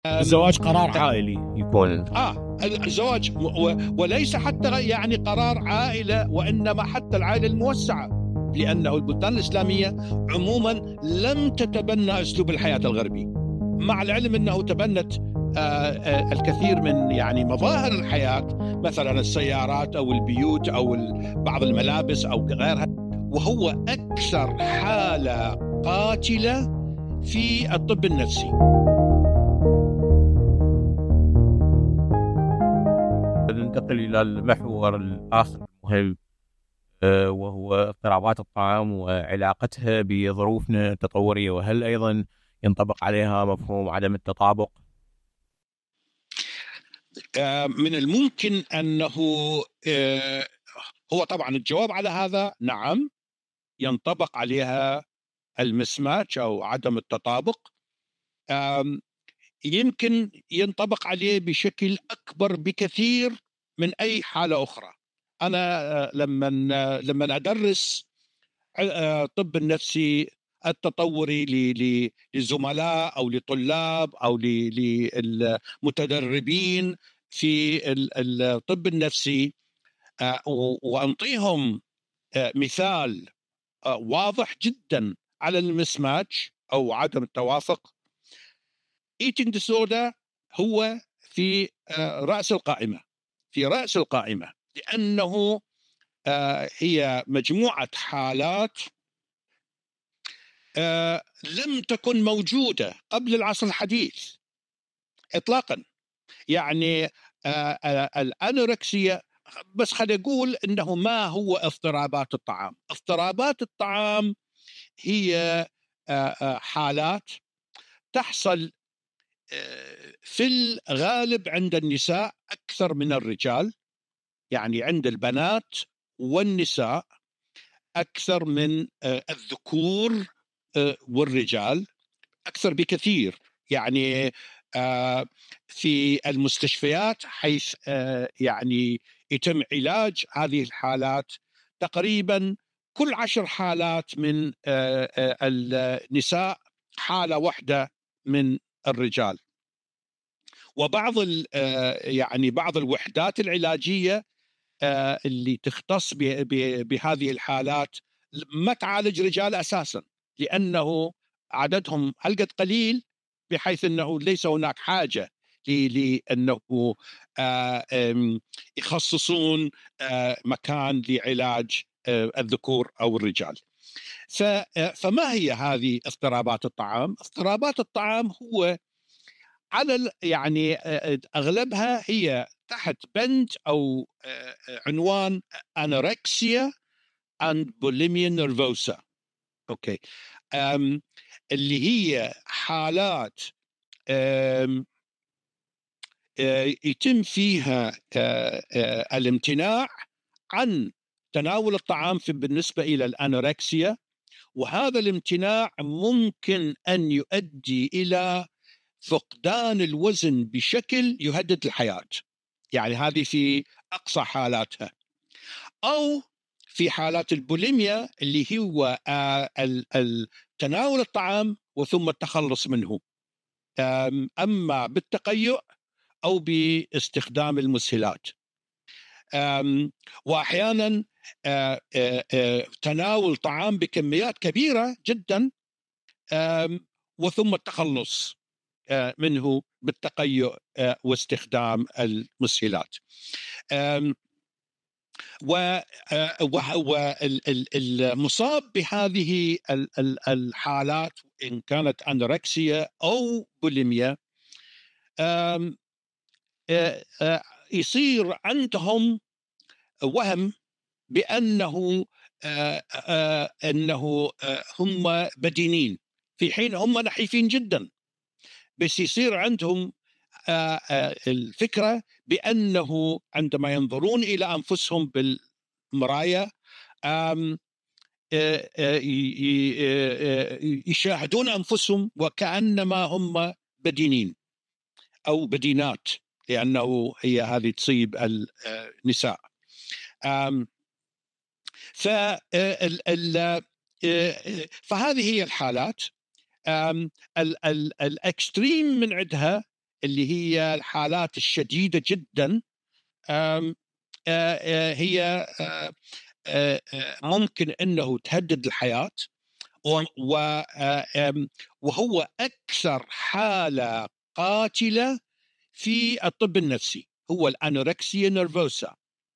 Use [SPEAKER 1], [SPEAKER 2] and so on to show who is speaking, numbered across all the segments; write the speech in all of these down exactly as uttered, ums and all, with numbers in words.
[SPEAKER 1] الزواج قرار عائلي يكون.
[SPEAKER 2] آه الزواج وليس حتى يعني قرار عائلة، وإنما حتى العائلة الموسعة، لأنه البلدان الإسلامية عموما لم تتبنى أسلوب الحياة الغربي، مع العلم أنه تبنت الكثير من يعني مظاهر الحياة، مثلا السيارات أو البيوت أو بعض الملابس أو غيرها، وهو أكثر حالة قاتلة في الطب النفسي.
[SPEAKER 1] ننتقل إلى المحور الآخر المهم، وهو اضطرابات الطعام وعلاقتها بظروفنا التطورية، وهل أيضا ينطبق عليها مفهوم عدم التطابق؟
[SPEAKER 2] من الممكن أنه هو طبعا الجواب على هذا نعم، ينطبق عليها المسماتش أو عدم التطابق. يمكن ينطبق عليه بشكل أكبر بكثير من أي حالة أخرى. أنا لما لما أدرس الطب النفسي التطوري لزملاء أو لطلاب أو للمتدربين في الطب النفسي، وأنطيهم مثال واضح جدا على المسماتش أو عدم التوافق، eating disorder هو في رأس القائمة، في رأس القائمة لأنه هي مجموعة حالات لم تكن موجودة قبل العصر الحديث إطلاقا. يعني الأنوركسيا، بس خلينا نقول إنه ما هو اضطرابات الطعام. اضطرابات الطعام هي حالات تحصل في الغالب عند النساء أكثر من الرجال، يعني عند البنات والنساء أكثر من الذكور والرجال، أكثر بكثير. يعني في المستشفيات حيث يعني يتم علاج هذه الحالات، تقريبا كل عشر حالات من النساء حالة واحدة من الرجال. وبعض يعني بعض الوحدات العلاجية اللي تختص بهذه الحالات ما تعالج رجال أساسا، لأنه عددهم هلقد قليل، بحيث أنه ليس هناك حاجة لأنه يخصصون مكان لعلاج الذكور أو الرجال. فما هي هذه اضطرابات الطعام؟ اضطرابات الطعام هو على يعني أغلبها هي تحت بند أو عنوان أنوركسيا and bulimia nervosa. أوكي. أم اللي هي حالات أم يتم فيها الامتناع عن تناول الطعام في بالنسبة إلى الأنوركسيا، وهذا الامتناع ممكن أن يؤدي إلى فقدان الوزن بشكل يهدد الحياة. يعني هذه في أقصى حالاتها. أو في حالات البوليميا اللي هو تناول الطعام وثم التخلص منه، أما بالتقيؤ أو باستخدام المسهلات، وأحيانا تناول طعام بكميات كبيرة جدا وثم التخلص منه بالتقيؤ واستخدام المسهلات. والمصاب بهذه الحالات إن كانت أنوركسيا أو بوليميا يصير عندهم وهم بأنه أنه هم بدينين، في حين هم نحيفين جدا، بس يصير عندهم الفكرة بأنه عندما ينظرون إلى أنفسهم بالمراية يشاهدون أنفسهم وكأنما هم بدينين أو بدينات، لأنه هي هذه تصيب النساء. فهذه هي الحالات. الأكستريم من عندها اللي هي الحالات الشديدة جدا هي ممكن أنه تهدد الحياة، وهو أكثر حالة قاتلة في الطب النفسي هو الأنوركسيا نيرفوسا.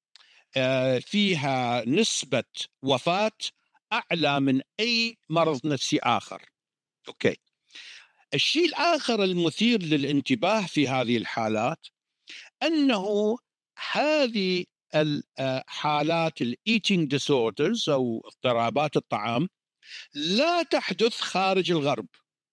[SPEAKER 2] فيها نسبة وفاة أعلى من أي مرض نفسي آخر. أوكي. الشيء الآخر المثير للانتباه في هذه الحالات أنه هذه الحالات الإيتينج ديسوردرز أو اضطرابات الطعام لا تحدث خارج الغرب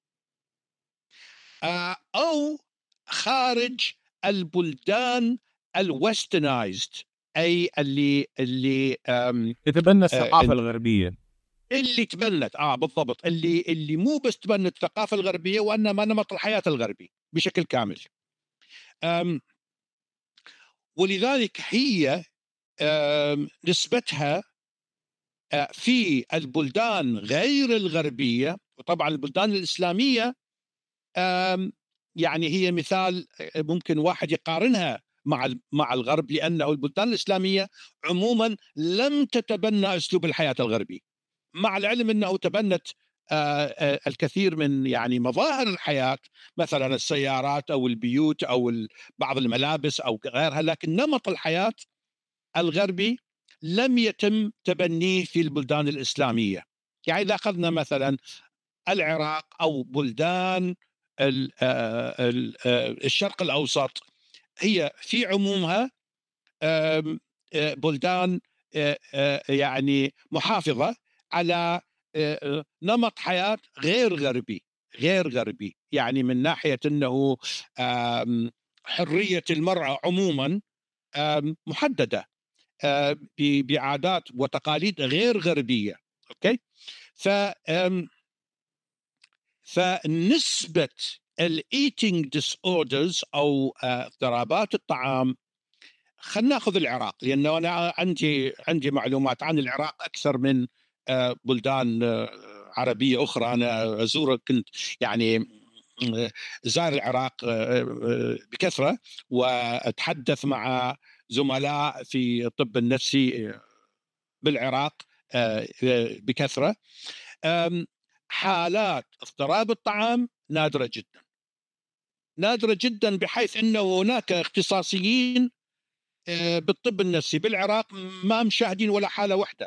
[SPEAKER 2] أو خارج البلدان الويسترنايزد، أي اللي اللي
[SPEAKER 1] تتبنى الثقافة الغربية،
[SPEAKER 2] اللي تبنت اه بالضبط اللي اللي مو بس تبنت الثقافة الغربية وإنما نمط الحياة الغربي بشكل كامل. أم ولذلك هي نسبتها في البلدان غير الغربية، وطبعا البلدان الإسلامية يعني هي مثال ممكن واحد يقارنها مع مع الغرب، لأنه البلدان الإسلامية عموما لم تتبنى أسلوب الحياة الغربي، مع العلم أنه تبنت الكثير من يعني مظاهر الحياة، مثلا السيارات أو البيوت أو بعض الملابس أو غيرها، لكن نمط الحياة الغربي لم يتم تبنيه في البلدان الإسلامية. يعني إذا أخذنا مثلا العراق أو بلدان الشرق الأوسط، هي في عمومها بلدان يعني محافظة على نمط حياة غير غربي غير غربي يعني من ناحية أنه حرية المرأة عموما محددة بعادات وتقاليد غير غربية. أوكي. ف فنسبة الإيتينج ديسوردرز أو اضطرابات الطعام، خلنا ناخذ العراق لأنه أنا عندي عندي معلومات عن العراق أكثر من بلدان عربية أخرى. أنا أزور كنت يعني زار العراق بكثرة وأتحدث مع زملاء في الطب النفسي بالعراق بكثرة. حالات اضطراب الطعام نادرة جدا نادرة جدا بحيث أنه هناك اختصاصيين بالطب النفسي بالعراق ما مشاهدين ولا حالة واحدة.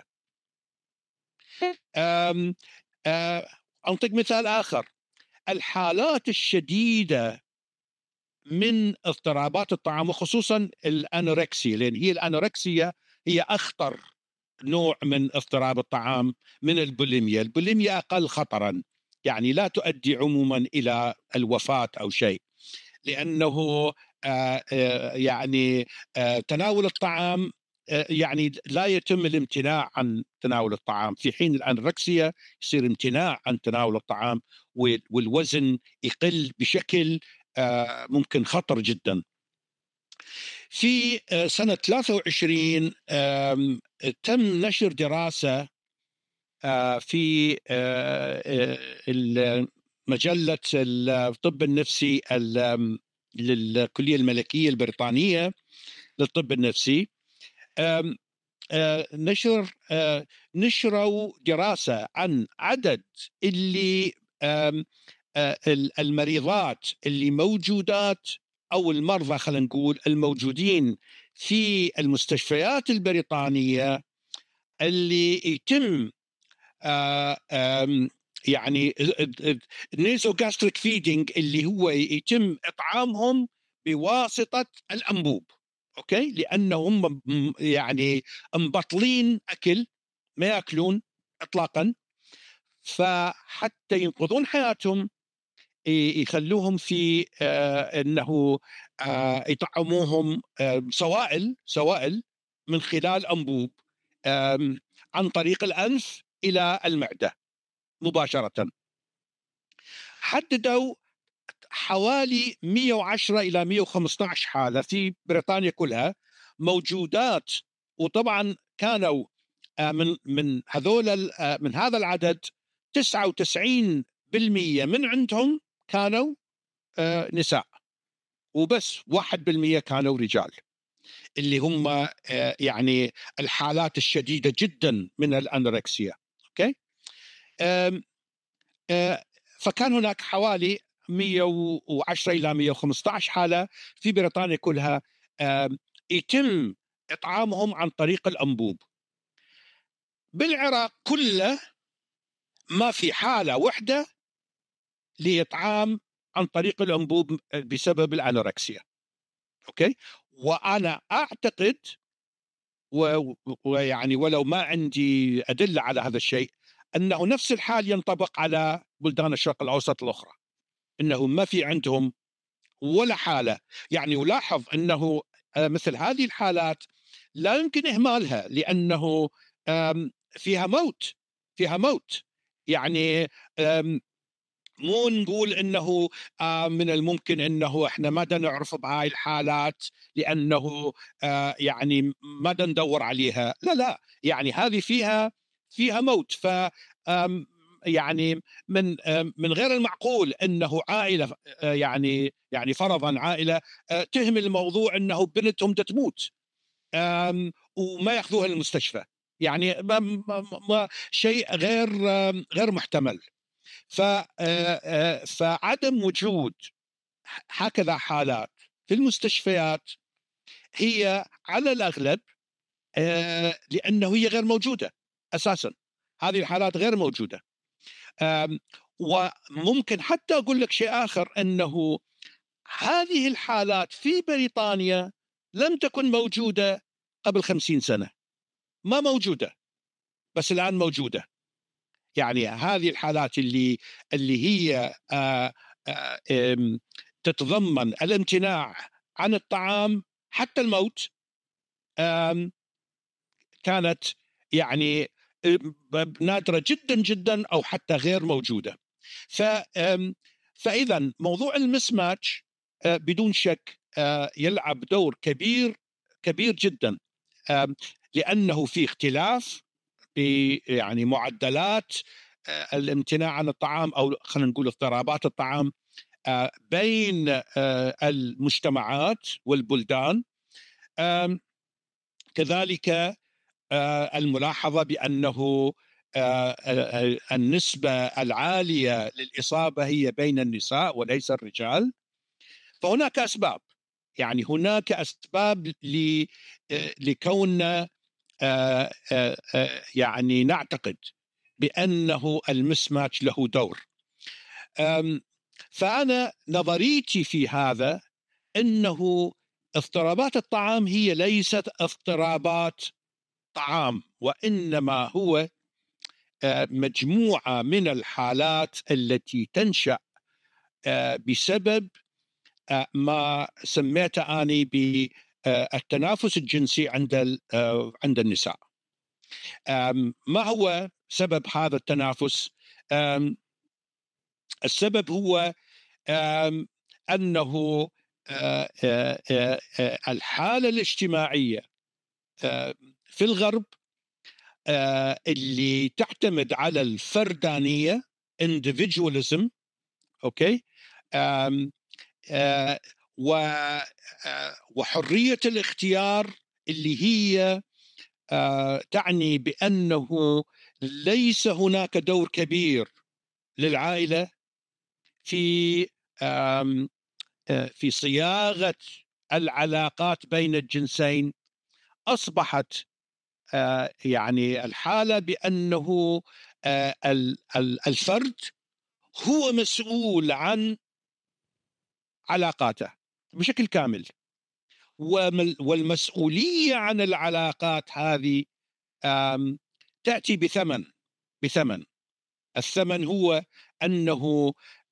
[SPEAKER 2] أنطق مثال آخر، الحالات الشديدة من اضطرابات الطعام وخصوصا الأنوركسيا، لأن هي الأنوركسيا هي أخطر نوع من اضطراب الطعام من البوليميا. البوليميا أقل خطرا، يعني لا تؤدي عموما إلى الوفاة أو شيء، لأنه آآ آآ يعني آآ تناول الطعام يعني لا يتم الامتناع عن تناول الطعام، في حين الأنوركسيا يصير امتناع عن تناول الطعام والوزن يقل بشكل ممكن خطر جدا. في سنة ثلاثة وعشرين تم نشر دراسة في مجلة الطب النفسي للكلية الملكية البريطانية للطب النفسي. نشر نشروا دراسة عن عدد اللي المريضات اللي موجودات أو المرضى خلينا نقول الموجودين في المستشفيات البريطانية اللي يتم يعني نيزوغاستريك فيدينج، اللي هو يتم إطعامهم بواسطة الأنبوب. أوكي، لأنهم يعني مبطلين أكل، ما يأكلون إطلاقا، فحتى ينقذون حياتهم يخلوهم في آه أنه آه يطعموهم آه سوائل سوائل من خلال أنبوب آه عن طريق الأنف إلى المعدة مباشرة. حددوا حوالي مئة وعشرة إلى مئة وخمسة عشر حالة في بريطانيا كلها موجودات، وطبعا كانوا من من هذول من هذا العدد تسعة وتسعين بالمئة من عندهم كانوا نساء. وبس واحد بالمئة كانوا رجال، اللي هم يعني الحالات الشديدة جدا من الأنوركسيا. أوكي. فكان هناك حوالي مئة وعشرة إلى مئة وخمسة عشر حالة في بريطانيا كلها يتم إطعامهم عن طريق الأنبوب. بالعراق كله ما في حالة واحدة لإطعام عن طريق الأنبوب بسبب الأنوركسيا. أوكي. وأنا أعتقد ويعني ولو ما عندي أدلة على هذا الشيء أنه نفس الحال ينطبق على بلدان الشرق الأوسط الأخرى، أنه ما في عندهم ولا حالة. يعني ولاحظ أنه مثل هذه الحالات لا يمكن إهمالها، لأنه فيها موت فيها موت يعني مو نقول انه من الممكن انه احنا ما نعرف بهاي الحالات لانه يعني ما ندور عليها، لا لا، يعني هذه فيها فيها موت. ف يعني من من غير المعقول انه عائله يعني يعني فرضا عائله تهمل الموضوع انه بنتهم تموت وما ياخذوها للمستشفى، يعني ما ما شيء غير غير محتمل. فعدم وجود هكذا حالات في المستشفيات هي على الأغلب لأنه هي غير موجودة أساسا، هذه الحالات غير موجودة. وممكن حتى أقول لك شيء آخر، أنه هذه الحالات في بريطانيا لم تكن موجودة قبل خمسين سنة، ما موجودة، بس الآن موجودة. يعني هذه الحالات اللي اللي هي آآ آآ تتضمن الامتناع عن الطعام حتى الموت كانت يعني نادرة جدا جدا أو حتى غير موجودة. ف فإذا موضوع المسماتش بدون شك يلعب دور كبير كبير جدا، لأنه في اختلاف يعني معدلات الامتناع عن الطعام أو خلينا نقول اضطرابات الطعام بين المجتمعات والبلدان. كذلك الملاحظة بأنه النسبة العالية للإصابة هي بين النساء وليس الرجال. فهناك أسباب، يعني هناك أسباب لكوننا يعني نعتقد بأنه المسماتش له دور. فأنا نظريتي في هذا أنه اضطرابات الطعام هي ليست اضطرابات طعام، وإنما هو مجموعة من الحالات التي تنشأ بسبب ما سميته أني بالتنافس الجنسي عند عند النساء. ما هو سبب هذا التنافس؟ السبب هو أنه الحالة الاجتماعية في الغرب اللي تعتمد على الفردانية individualism، أوكي، وحرية الاختيار اللي هي تعني بأنه ليس هناك دور كبير للعائلة في في صياغة العلاقات بين الجنسين. أصبحت يعني الحالة بأنه الفرد هو مسؤول عن علاقاته بشكل كامل، والمسؤولية عن العلاقات هذه تأتي بثمن بثمن الثمن هو أنه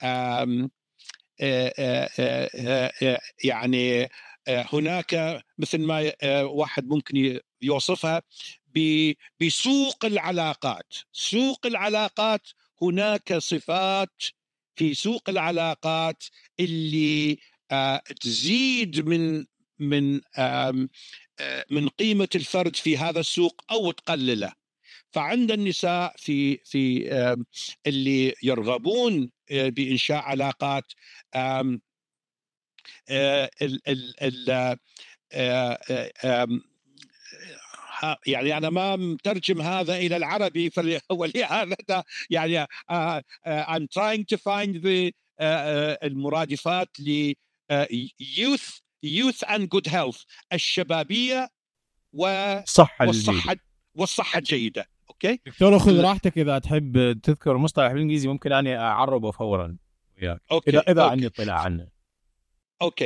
[SPEAKER 2] يعني هناك مثل ما واحد ممكن يوصفها بسوق العلاقات. سوق العلاقات هناك صفات في سوق العلاقات اللي تزيد من من من قيمة الفرد في هذا السوق أو تقلله. فعند النساء في في اللي يرغبون بإنشاء علاقات آه، ال ال ال آه، آه، آم، ها- يعني أنا ما مترجم هذا إلى العربي فل- ولهذا يعني آه، آه، I'm trying to find the آه، آه، المرادفات ل آه، youth youth and good health، الشبابية و-
[SPEAKER 1] صح الجيدة.
[SPEAKER 2] والصحة والصحة الجيدة. أوكي
[SPEAKER 1] دكتور خذ
[SPEAKER 2] ال-
[SPEAKER 1] راحتك، اذا تحب تذكر مصطلح بالانجليزي ممكن اني اعربه فورا وياك، اذا
[SPEAKER 2] أوكي
[SPEAKER 1] اذا عندي
[SPEAKER 2] أوكي
[SPEAKER 1] اطلاع عنه.
[SPEAKER 2] اوكي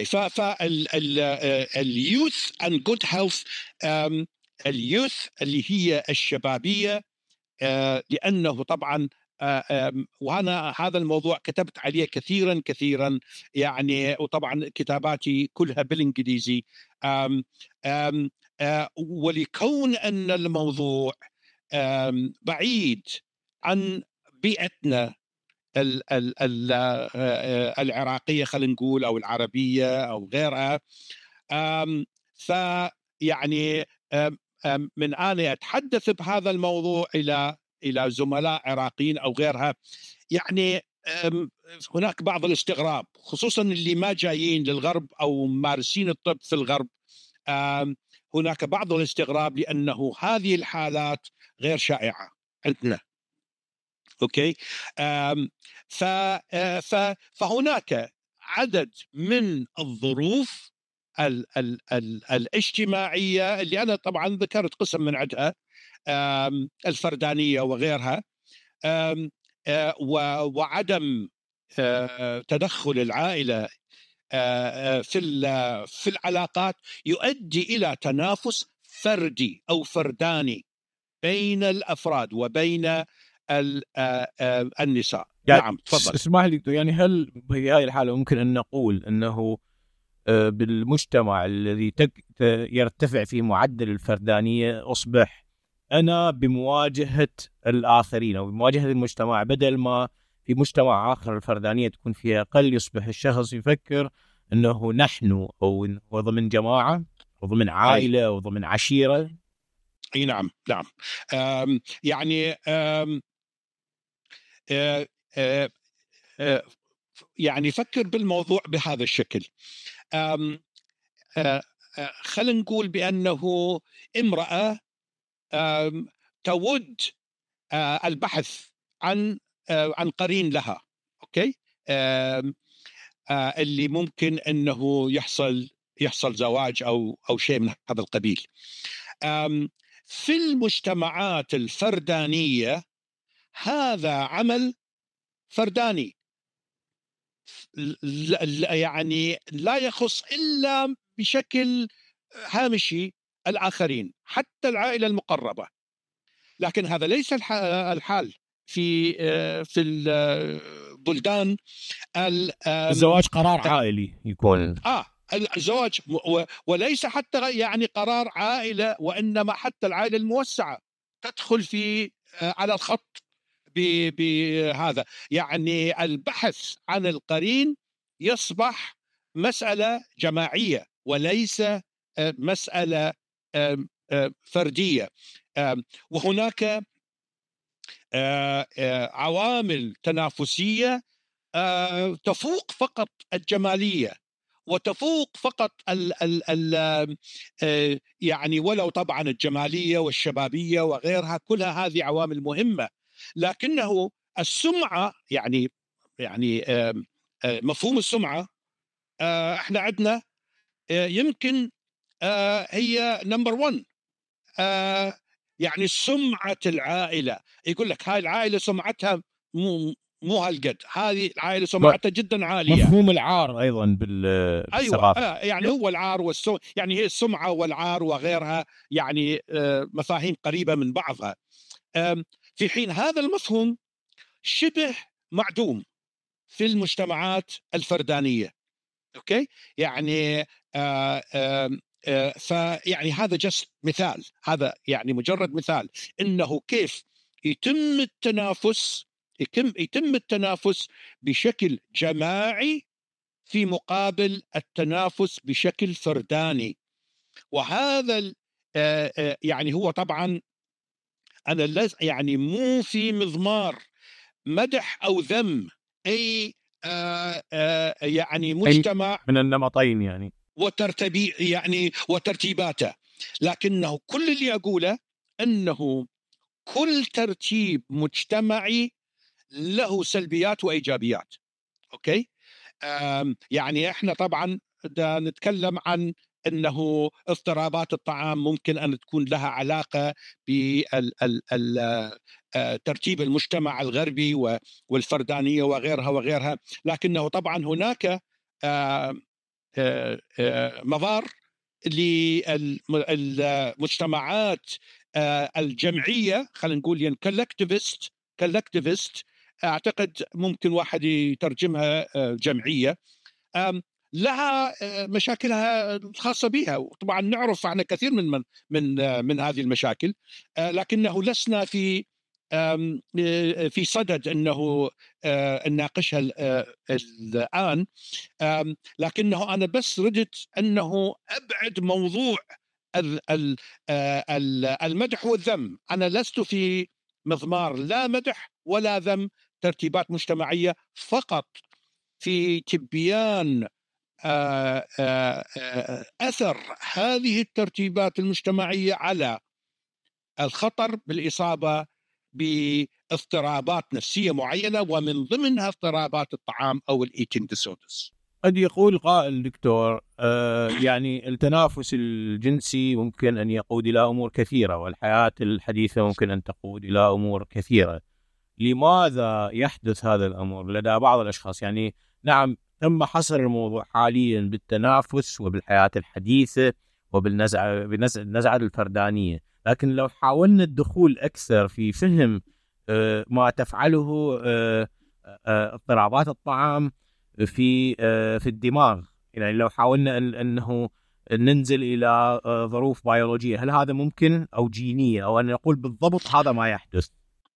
[SPEAKER 2] فاليوث اند جود هيلث، اليوث اللي هي الشبابيه، آه، لانه طبعا آه، آم، وانا هذا الموضوع كتبت عليه كثيرا كثيرا يعني، وطبعا كتاباتي كلها بالانجليزي. آم، آم، آه، ولكون ان الموضوع آم، بعيد عن بيئتنا ال ال ال العراقيه خلينا نقول، او العربيه او غيرها، فيعني من اني اتحدث بهذا الموضوع الى الى زملاء عراقيين او غيرها، يعني هناك بعض الاستغراب، خصوصا اللي ما جايين للغرب او مارسين الطب في الغرب. هناك بعض الاستغراب لانه هذه الحالات غير شائعه عندنا. اوكي ف فهناك عدد من الظروف ال ال ال الاجتماعيه اللي انا طبعا ذكرت قسم من عدها، الفردانيه وغيرها، وعدم تدخل العائله في في العلاقات يؤدي الى تنافس فردي او فرداني بين الافراد وبين النساء.
[SPEAKER 1] يعني
[SPEAKER 2] نعم تفضل.
[SPEAKER 1] اسمح لي، يعني هل في هذه الحالة ممكن أن نقول أنه بالمجتمع الذي يرتفع فيه معدل الفردانية أصبح أنا بمواجهة الآخرين أو بمواجهة المجتمع، بدل ما في مجتمع آخر الفردانية تكون فيها أقل، يصبح الشخص يفكر أنه نحن أو هو ضمن جماعة أو ضمن عائلة أو ضمن عشيرة؟
[SPEAKER 2] أي نعم نعم. آم يعني آم آه آه آه يعني فكر بالموضوع بهذا الشكل. آم آه آه خلينا نقول بأنه امرأة آم تود آه البحث عن آه عن قرين لها. أوكي آم آه اللي ممكن أنه يحصل يحصل زواج أو أو شيء من هذا القبيل. آم في المجتمعات الفردانية هذا عمل فرداني، يعني لا يخص إلا بشكل هامشي الآخرين حتى العائلة المقربة. لكن هذا ليس الحال في في البلدان.
[SPEAKER 1] الزواج قرار عائلي يكون.
[SPEAKER 2] آه الزواج وليس حتى يعني قرار عائلة، وإنما حتى العائلة الموسعة تدخل في على الخط بهذا. يعني البحث عن القرين يصبح مسألة جماعية وليس مسألة فردية. وهناك عوامل تنافسية تفوق فقط الجمالية، وتفوق فقط ال ال ال يعني ولو طبعا الجمالية والشبابية وغيرها كلها هذه عوامل مهمة، لكنه السمعة يعني يعني مفهوم السمعة احنا عندنا يمكن هي نمبر ون. يعني سمعة العائلة، يقول لك هاي العائلة سمعتها مو مو هالقد، هذه العائلة سمعتها جدا عالية.
[SPEAKER 1] مفهوم العار أيضا بالثقافة.
[SPEAKER 2] أيوة يعني هو العار والسمعة، يعني هي السمعة والعار وغيرها يعني مفاهيم قريبة من بعضها، في حين هذا المفهوم شبه معدوم في المجتمعات الفردانية. أوكي يعني آآ آآ آآ فيعني هذا جست مثال، هذا يعني مجرد مثال إنه كيف يتم التنافس يتم يتم التنافس بشكل جماعي في مقابل التنافس بشكل فرداني. وهذا يعني هو طبعا أنا يعني مو في مضمار مدح أو ذم أي آه آه يعني مجتمع
[SPEAKER 1] من النمطين يعني
[SPEAKER 2] وترتبي يعني وترتيباته، لكنه كل اللي أقوله أنه كل ترتيب مجتمعي له سلبيات وإيجابيات. أوكي، يعني إحنا طبعا نتكلم عن أنه اضطرابات الطعام ممكن أن تكون لها علاقة بترتيب المجتمع الغربي والفردانية وغيرها وغيرها، لكنه طبعا هناك مضار للمجتمعات الجمعية، خلينا نقول كولكتيفست كولكتيفست أعتقد ممكن واحد يترجمها جمعية، لها مشاكلها الخاصة بها، وطبعا نعرف عن كثير من من من, من هذه المشاكل، لكنه لسنا في في صدد أنه نناقشها الآن، لكنه أنا بس ردت أنه أبعد موضوع المدح والذم. أنا لست في مضمار لا مدح ولا ذم ترتيبات مجتمعية، فقط في تبيان أثر هذه الترتيبات المجتمعية على الخطر بالإصابة باضطرابات نفسية معينة، ومن ضمنها اضطرابات الطعام أو الإيتينج ديسوردرز.
[SPEAKER 1] قد يقول قائل دكتور آه يعني التنافس الجنسي ممكن أن يقود إلى أمور كثيرة، والحياة الحديثة ممكن أن تقود إلى أمور كثيرة. لماذا يحدث هذا الأمر لدى بعض الأشخاص؟ يعني نعم تم حصر الموضوع حاليا بالتنافس وبالحياة الحديثة وبالنزعة بالنزعة الفردانية، لكن لو حاولنا الدخول أكثر في فهم آه ما تفعله آه آه اضطرابات الطعام في في الدماغ، يعني لو حاولنا أن أنه ننزل إلى ظروف بيولوجية، هل هذا ممكن أو جينية، أو أن نقول بالضبط هذا ما يحدث؟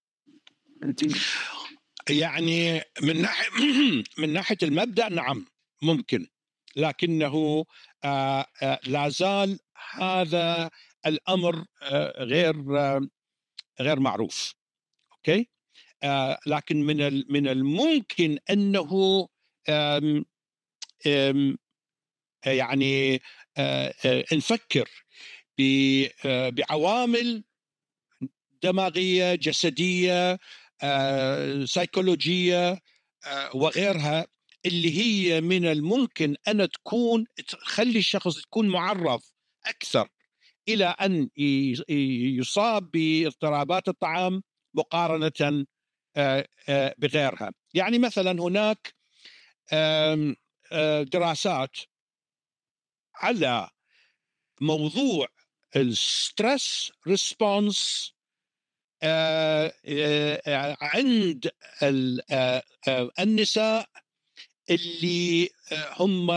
[SPEAKER 2] يعني من ناحية من ناحية المبدأ نعم ممكن، لكنه لا زال هذا الأمر غير غير معروف. أوكي، لكن من من الممكن أنه أم أم يعني نفكر بعوامل دماغية جسدية سيكولوجية وغيرها، اللي هي من الممكن أن تكون تخلي الشخص يكون معرض أكثر إلى أن يصاب باضطرابات الطعام مقارنة بغيرها. يعني مثلا هناك دراسات على موضوع الستريس ريسبونس عند النساء اللي هم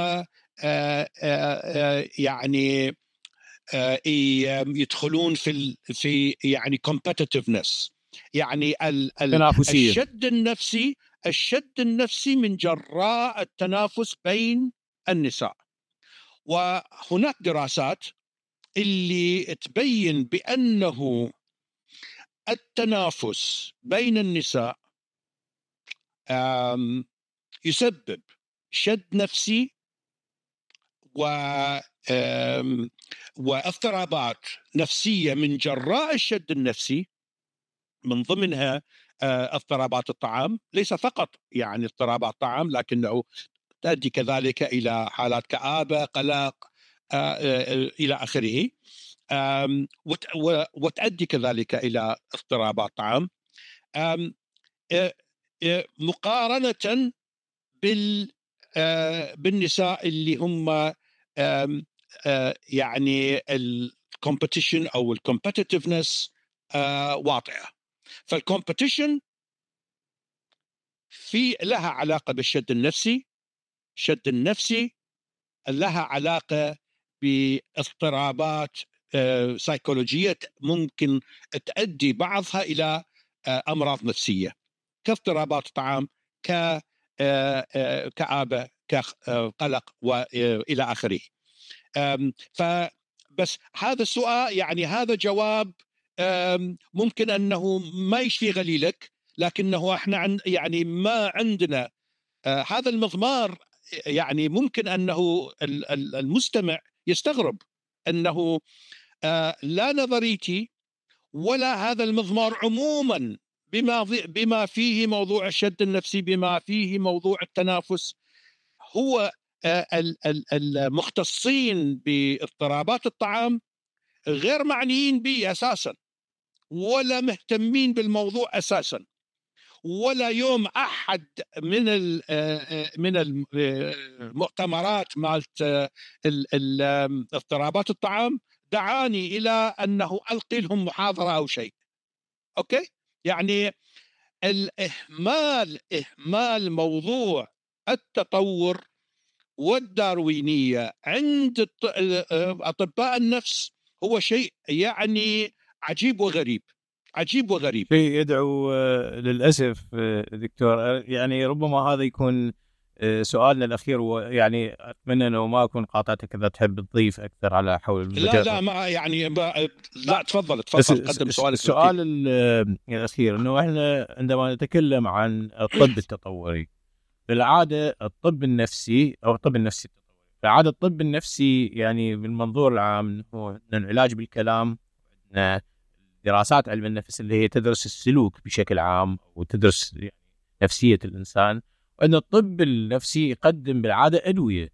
[SPEAKER 2] يعني يدخلون في في يعني competitiveness، يعني الشد النفسي الشد النفسي من جراء التنافس بين النساء. وهناك دراسات اللي تبين بأنه التنافس بين النساء يسبب شد نفسي و واضطرابات نفسية من جراء الشد النفسي، من ضمنها اضطرابات الطعام، ليس فقط يعني اضطرابات طعام، لكنه تؤدي كذلك إلى حالات كآبة، قلق، إلى آخره، وتؤدي كذلك إلى اضطرابات طعام، مقارنة بال بالنساء اللي هم يعني الكومبيتيشن أو الكومبيتيتيفنس واطئة. فالكومبيتيشن في لها علاقة بالشد النفسي، الشد النفسي لها علاقة باضطرابات سيكولوجية ممكن تؤدي بعضها إلى أمراض نفسية كاضطرابات الطعام، كآبة، كقلق، وإلى آخره. فبس هذا السؤال يعني هذا جواب ممكن أنه ما يشفي غليلك، لكنه احنا عن يعني ما عندنا آه هذا المضمار يعني ممكن أنه المستمع يستغرب أنه آه لا نظريتي ولا هذا المضمار عموما بما بما فيه موضوع الشد النفسي، بما فيه موضوع التنافس، هو المختصين باضطرابات الطعام غير معنيين به أساسا، ولا مهتمين بالموضوع أساسا. ولا يوم أحد من من المؤتمرات مالت اضطرابات الطعام دعاني إلى أنه ألقي لهم محاضرة أو شيء. أوكي، يعني الإهمال إهمال موضوع التطور والداروينية عند أطباء النفس هو شيء يعني عجيب وغريب، عجيب وغريب.
[SPEAKER 1] شيء يدعو للأسف دكتور، يعني ربما هذا يكون سؤالنا الأخير، ويعني أتمنى أنه ما أكون قاطعتك إذا تحب تضيف أكثر على حول المجال.
[SPEAKER 2] لا لا ما يعني لا تفضل تفضل قدم سؤالك.
[SPEAKER 1] السؤال الأخير أنه إحنا عندما نتكلم عن الطب التطوري، بالعادة الطب النفسي أو الطب النفسي التطوري، بالعادة الطب النفسي يعني بالمنظور العام هو العلاج بالكلام، دراسات علم النفس اللي هي تدرس السلوك بشكل عام وتدرس يعني نفسية الإنسان، وأن الطب النفسي يقدم بالعادة أدوية،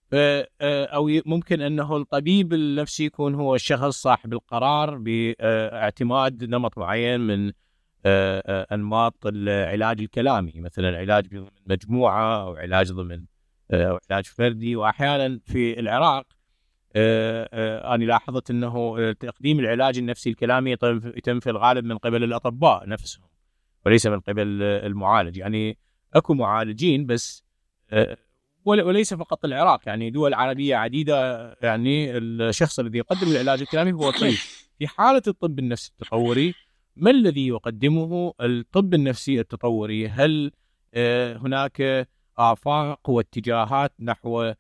[SPEAKER 1] أو ممكن أنه الطبيب النفسي يكون هو الشخص صاحب القرار باعتماد نمط معين من أنماط العلاج الكلامي، مثلا علاج ضمن مجموعة أو علاج ضمن أو علاج فردي. وأحيانا في العراق أنا لاحظت أنه تقديم العلاج النفسي الكلامي يتم في الغالب من قبل الأطباء نفسهم وليس من قبل المعالج. يعني أكو معالجين بس، وليس فقط العراق، يعني دول عربية عديدة، يعني الشخص الذي يقدم العلاج الكلامي هو طبيب. في حالة الطب النفسي التطوري، ما الذي يقدمه الطب النفسي التطوري؟ هل هناك آفاق واتجاهات نحو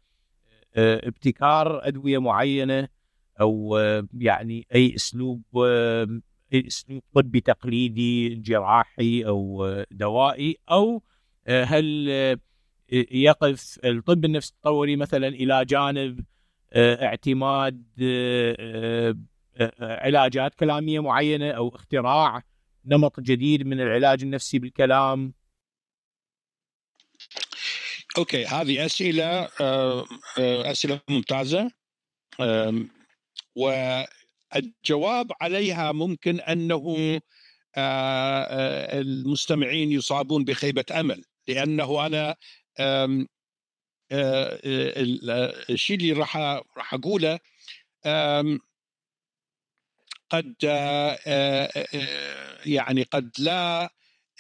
[SPEAKER 1] ابتكار أدوية معينة، أو يعني أي أسلوب أي أسلوب طبي تقليدي جراحي أو دوائي، أو هل يقف الطب النفسي التطوري مثلا إلى جانب اعتماد علاجات كلامية معينة أو اختراع نمط جديد من العلاج النفسي بالكلام؟
[SPEAKER 2] أوكي، هذه أسئلة أسئلة ممتازة، والجواب عليها ممكن أنه المستمعين يصابون بخيبة أمل، لأنه أنا الشيء اللي راح راح أقوله قد يعني قد لا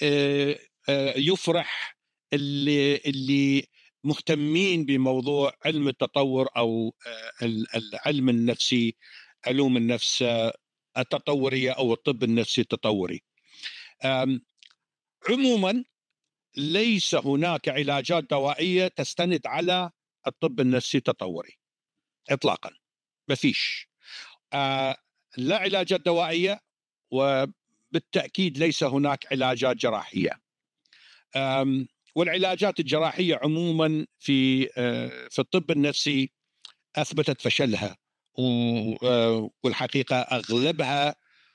[SPEAKER 2] يفرح اللي اللي مهتمين بموضوع علم التطور أو العلم النفسي، علوم النفس التطورية أو الطب النفسي التطوري. عموما ليس هناك علاجات دوائية تستند على الطب النفسي التطوري إطلاقا، ما فيش لا علاجات دوائية، وبالتأكيد ليس هناك علاجات جراحية. والعلاجات الجراحية عموما في في الطب النفسي أثبتت فشلها، والحقيقة أغلبها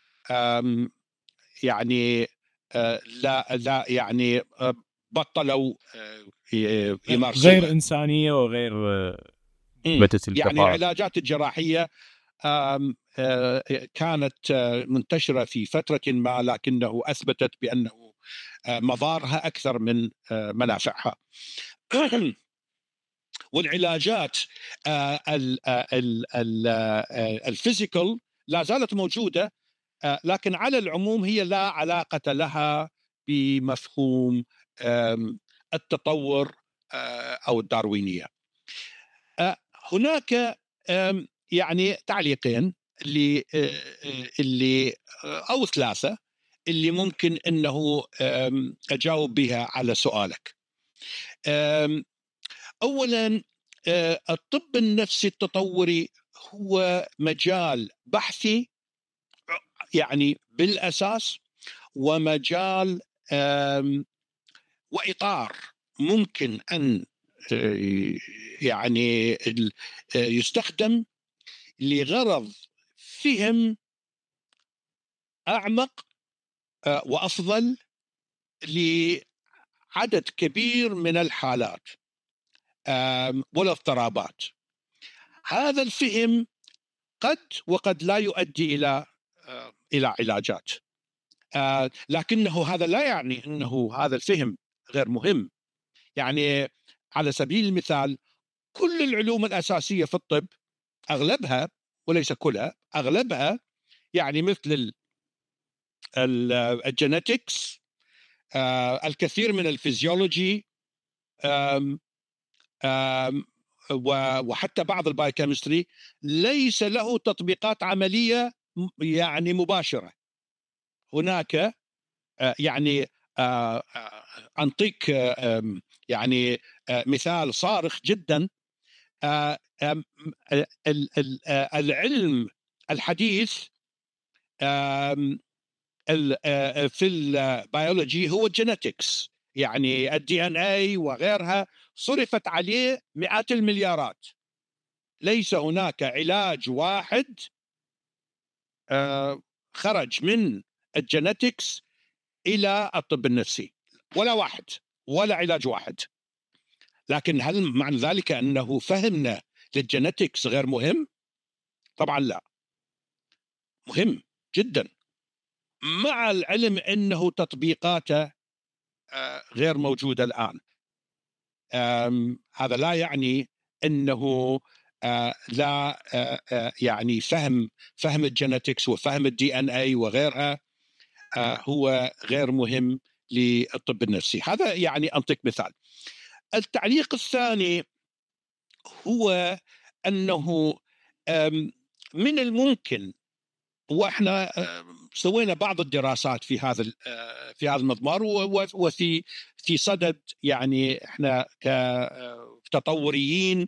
[SPEAKER 2] يعني لا لا يعني بطلوا يمارسوها،
[SPEAKER 1] غير إنسانية وغير مثبتة الكفاءة.
[SPEAKER 2] يعني العلاجات الجراحية كانت منتشرة في فترة ما، لكنه أثبتت بأنه مضارها أكثر من منافعها. والعلاجات الفيزيكال لا زالت موجودة، لكن على العموم هي لا علاقة لها بمفهوم التطور أو الداروينية. هناك يعني تعليقين اللي اللي أو ثلاثة اللي ممكن أنه أجاوب بها على سؤالك. أولا، الطب النفسي التطوري هو مجال بحثي يعني بالأساس، ومجال وإطار ممكن أن يعني يستخدم لغرض فهم أعمق وأفضل لعدد كبير من الحالات والاضطرابات. هذا الفهم قد وقد لا يؤدي إلى إلى علاجات، لكنه هذا لا يعني أنه هذا الفهم غير مهم. يعني على سبيل المثال كل العلوم الأساسية في الطب أغلبها وليس كلها، أغلبها يعني مثل الجينيتكس، الكثير من الفيزيولوجي، وحتى بعض البايوكيمستري ليس له تطبيقات عملية يعني مباشرة. هناك يعني أنطيك يعني مثال صارخ جدا. العلم الحديث في البيولوجي هو الجينيتكس، يعني الدي ان اي وغيرها صرفت عليه مئات المليارات. ليس هناك علاج واحد خرج من الجينيتكس إلى الطب النفسي، ولا واحد، ولا علاج واحد. لكن هل معنى ذلك أنه فهمنا للجينيتكس غير مهم؟ طبعا لا، مهم جدا، مع العلم أنه تطبيقاته غير موجودة الآن. هذا لا يعني أنه لا يعني فهم فهم الجينيتكس وفهم الدي ان اي وغيرها هو غير مهم للطب النفسي. هذا يعني أنطيك مثال. التعليق الثاني هو أنه من الممكن، واحنا سوينا بعض الدراسات في هذا في هذا المضمار، وفي في صدد يعني احنا كتطوريين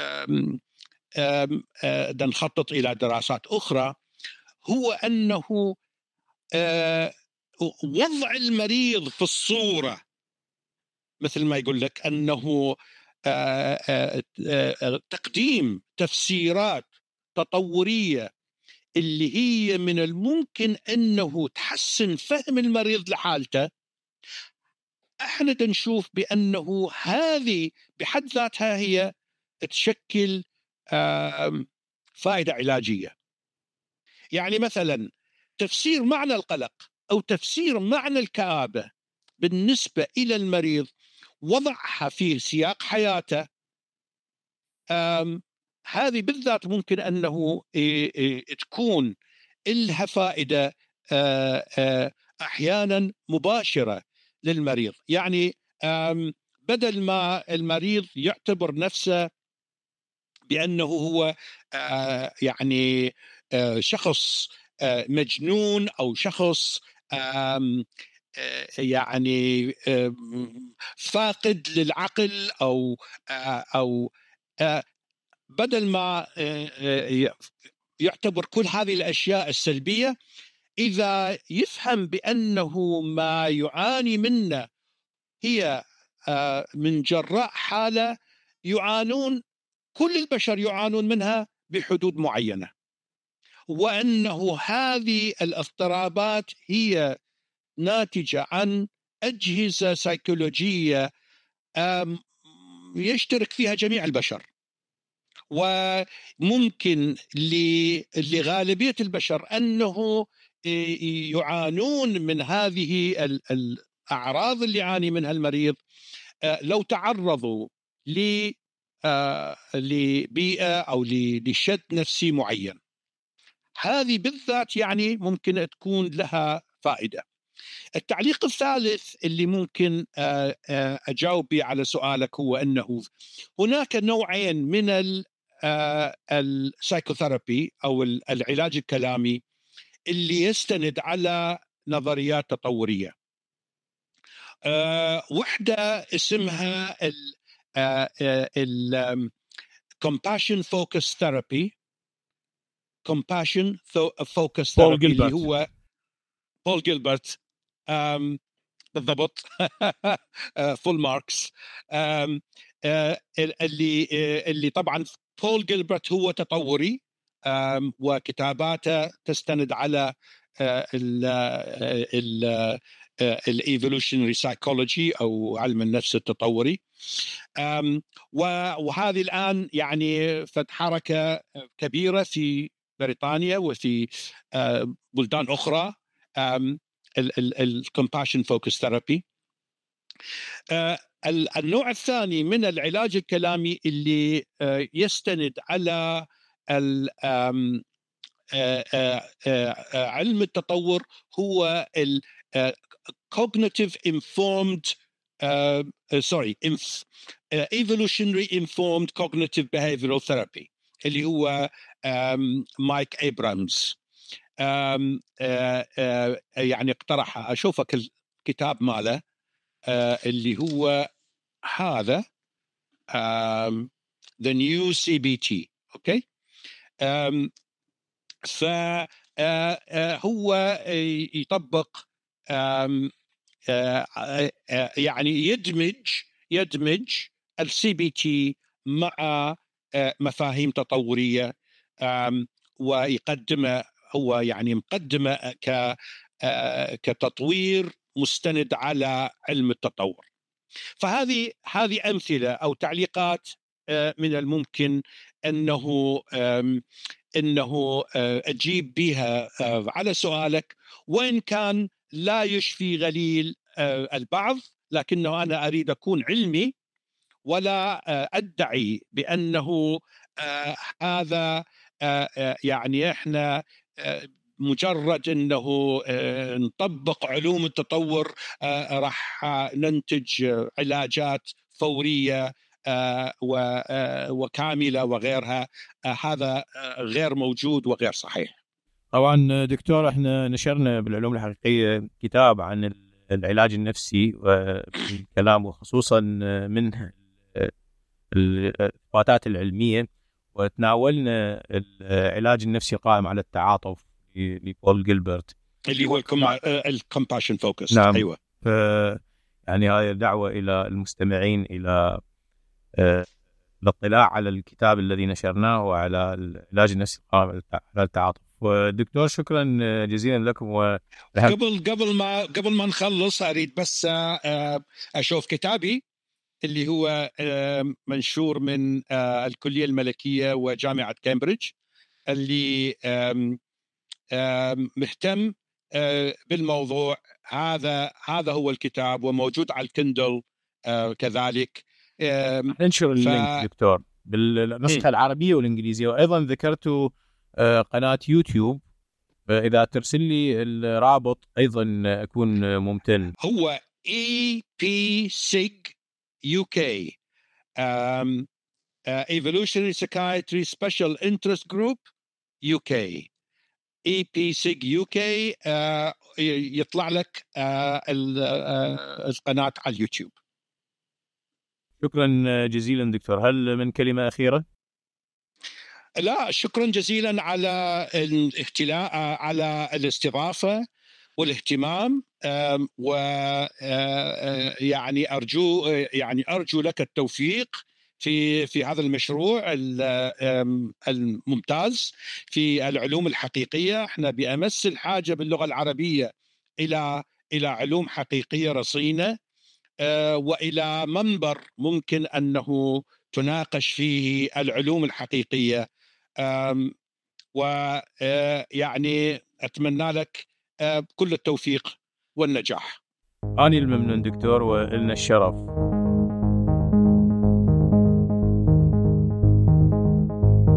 [SPEAKER 2] نخطط الى دراسات اخرى، هو انه وضع المريض في الصورة، مثل ما يقول لك أنه تقديم تفسيرات تطورية اللي هي من الممكن أنه تحسن فهم المريض لحالته. احنا نشوف بأنه هذه بحد ذاتها هي تشكل فائدة علاجية. يعني مثلا تفسير معنى القلق أو تفسير معنى الكآبة بالنسبة إلى المريض، وضعها في سياق حياته، هذه بالذات ممكن أنه تكون لها فائدة أحيانا مباشرة للمريض. يعني بدل ما المريض يعتبر نفسه بأنه هو يعني شخص مجنون أو شخص يعني فاقد للعقل، أو أو بدل ما يعتبر كل هذه الأشياء السلبية، إذا يفهم بأنه ما يعاني منه هي من جراء حالة يعانون كل البشر يعانون منها بحدود معينة، وأنه هذه الاضطرابات هي ناتجة عن أجهزة سيكولوجية يشترك فيها جميع البشر، وممكن لغالبية البشر أنه يعانون من هذه الأعراض اللي يعاني منها المريض لو تعرضوا لبيئة أو لشد نفسي معين. هذه بالذات يعني ممكن تكون لها فائدة. التعليق الثالث اللي ممكن أجاوب به على سؤالك هو أنه هناك نوعين من السايكوثيرابي أو العلاج الكلامي اللي يستند على نظريات تطورية. وحدة اسمها ال compassion focused therapy compassion focused therapy اللي هو بول جيلبرت. بالضبط. فول ماركس. اللي اللي طبعا بول جيلبرت هو تطوري، وكتاباته تستند على ال الايفولوشنري سايكولوجي او علم النفس التطوري. وهذه الان يعني فد حركه كبيره في بريطانيا وفي بلدان اخرى، الكومباشن فوكس ثيرابي. النوع الثاني من العلاج الكلامي اللي يستند على علم التطور هو ال cognitive informed uh, uh, sorry inf, uh, evolutionary informed cognitive behavioral therapy اللي هو مايك إبرامز يعني اقترحها. أشوفك الكتاب ماله اللي هو هذا um, the new سي بي تي. اوكي. um, فهو يطبق um, يعني يدمج يدمج السي بي تي مع مفاهيم تطورية، ويقدمه هو يعني مقدمه ك كتطوير مستند على علم التطور. فهذه هذه أمثلة أو تعليقات من الممكن أنه أنه أجيب بها على سؤالك، وإن كان لا يشفي غليل البعض، لكنه أنا أريد أكون علمي ولا أدعي بأنه هذا يعني إحنا مجرد أنه نطبق علوم التطور راح ننتج علاجات فورية وكاملة وغيرها. هذا غير موجود وغير صحيح.
[SPEAKER 1] طبعا دكتور، احنا نشرنا بالعلوم الحقيقية كتاب عن العلاج النفسي والكلام، وخصوصا من الإثباتات العلمية، وتناولنا العلاج النفسي القائم على التعاطف لبول جيلبرت
[SPEAKER 2] اللي هو الكومباشن فوكس.
[SPEAKER 1] نعم.
[SPEAKER 2] أيوة.
[SPEAKER 1] يعني هاي دعوة إلى المستمعين إلى الاطلاع على الكتاب الذي نشرناه وعلى العلاج النفسي القائم على التعاطف. ودكتور شكرا جزيلا لكم. و...
[SPEAKER 2] قبل قبل ما قبل ما نخلص أريد بس أشوف كتابي اللي هو منشور من الكلية الملكية وجامعة كامبريدج، اللي مهتم بالموضوع هذا. هذا هو الكتاب وموجود على الكندل كذلك.
[SPEAKER 1] ننشر اللينك ف... دكتور بالنسخة م. العربية والإنجليزية، وأيضا ذكرت قناة يوتيوب، إذا ترسل لي الرابط أيضا أكون ممتن.
[SPEAKER 2] هو إي بي سيج يو كي um, uh, Evolutionary Psychiatry Special Interest Group يو كي، إي بي سيج يو كي. uh, يطلع لك uh, القناة على اليوتيوب.
[SPEAKER 1] شكرا جزيلا دكتور. هل من كلمة أخيرة؟
[SPEAKER 2] لا، شكرا جزيلا على الاهتلاء على الاستضافة والاهتمام، ويعني أرجو يعني أرجو لك التوفيق في في هذا المشروع الممتاز في العلوم الحقيقية. احنا بأمس الحاجة باللغة العربية إلى إلى علوم حقيقية رصينة، وإلى منبر ممكن أنه تناقش فيه العلوم الحقيقية. ويعني أتمنى لك كل التوفيق والنجاح.
[SPEAKER 1] أنا الممنون دكتور، وإلنا الشرف.